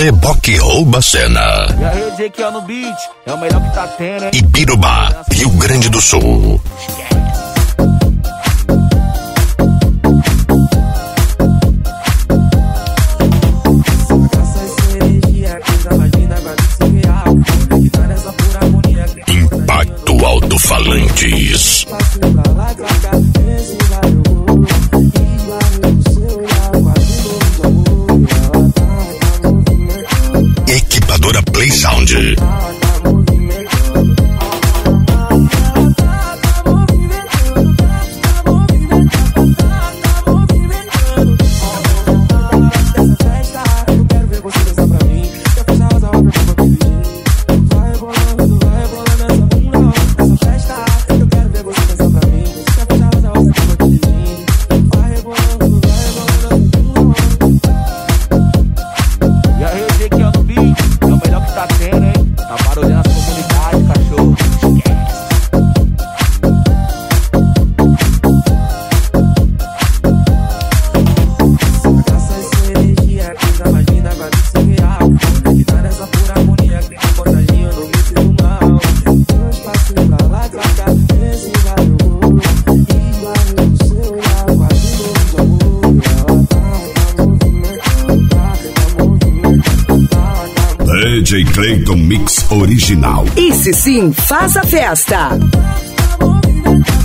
Reboque rouba a cena. E aí, Ezequiel no beat, é o melhor que tá tendo, hein? Ibirubá, Rio Grande do Sul. Impacto Alto-Falantes. Equipadora Play Sound. DJ Clayton Mix original. Esse sim faz a festa.